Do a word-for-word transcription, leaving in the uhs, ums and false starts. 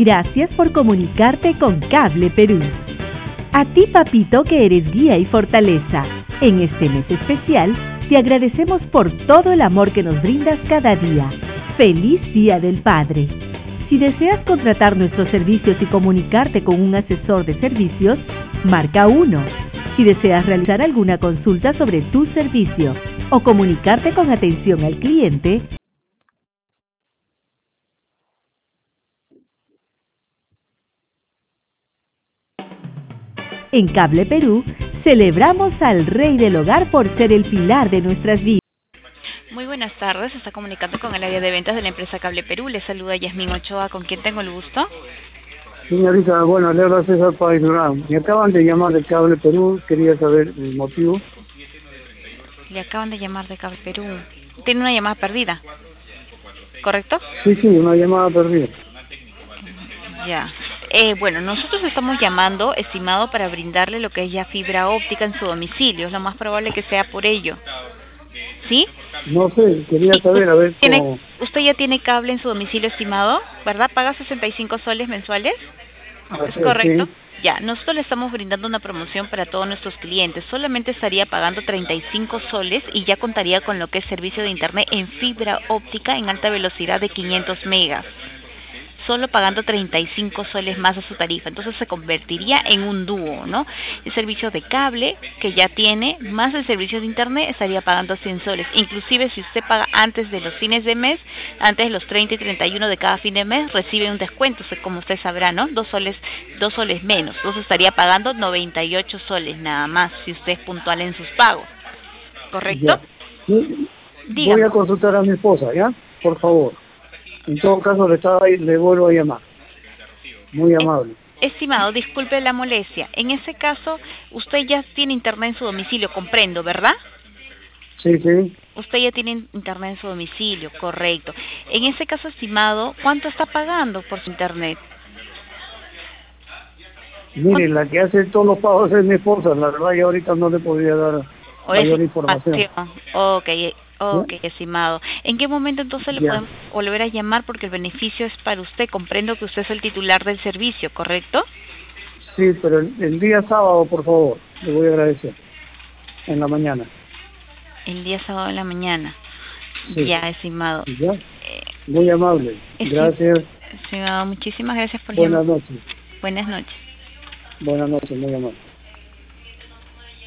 Gracias por comunicarte con Cable Perú. A ti, papito, que eres guía y fortaleza. En este mes especial, te agradecemos por todo el amor que nos brindas cada día. ¡Feliz Día del Padre! Si deseas contratar nuestros servicios y comunicarte con un asesor de servicios, marca uno. Si deseas realizar alguna consulta sobre tu servicio o comunicarte con atención al cliente, en Cable Perú, celebramos al Rey del Hogar por ser el pilar de nuestras vidas. Muy buenas tardes, se está comunicando con el área de ventas de la empresa Cable Perú. Le saluda Yasmín Ochoa, ¿con quién tengo el gusto? Señorita, bueno, le habla César Páez Durán. Me acaban de llamar de Cable Perú, quería saber el motivo. Le acaban de llamar de Cable Perú. Tiene una llamada perdida, ¿correcto? Sí, sí, una llamada perdida. Ya. Eh, bueno, nosotros estamos llamando, estimado, para brindarle lo que es ya fibra óptica en su domicilio. Es lo más probable que sea por ello. ¿Sí? No sé, quería saber, a ver ¿Tiene, cómo... ¿Usted ya tiene cable en su domicilio, estimado? ¿Verdad? ¿Paga sesenta y cinco soles mensuales? ¿Es correcto? Sí. Ya, nosotros le estamos brindando una promoción para todos nuestros clientes. Solamente estaría pagando treinta y cinco soles y ya contaría con lo que es servicio de internet en fibra óptica en alta velocidad de quinientos megas. Solo pagando treinta y cinco soles más a su tarifa. Entonces se convertiría en un dúo, ¿no? El servicio de cable que ya tiene, más el servicio de internet, estaría pagando cien soles. Inclusive si usted paga antes de los fines de mes, antes de los treinta y treinta y uno de cada fin de mes, recibe un descuento, como usted sabrá, ¿no? Dos soles, dos soles menos. Entonces estaría pagando noventa y ocho soles nada más, si usted es puntual en sus pagos. ¿Correcto? Sí. Dígame. Voy a consultar a mi esposa, ¿ya? Por favor. En todo caso, le, estaba, le vuelvo a llamar. Muy amable. Estimado, disculpe la molestia. En ese caso, usted ya tiene internet en su domicilio, comprendo, ¿verdad? Sí, sí. Usted ya tiene internet en su domicilio, correcto. En ese caso, estimado, ¿cuánto está pagando por su internet? Mire, la que hace todos los pagos es mi esposa. La verdad, yo ahorita no le podría dar mayor información. Ok, ok, estimado. ¿En qué momento entonces le Ya. podemos volver a llamar? Porque el beneficio es para usted. Comprendo que usted es el titular del servicio, ¿correcto? Sí, pero el, el día sábado, por favor, le voy a agradecer. En la mañana. El día sábado en la mañana. Sí. Ya, estimado. Ya. Muy amable. Gracias. Estimado, muchísimas gracias por Buenas llamar. noches. Buenas noches. Buenas noches, muy amable.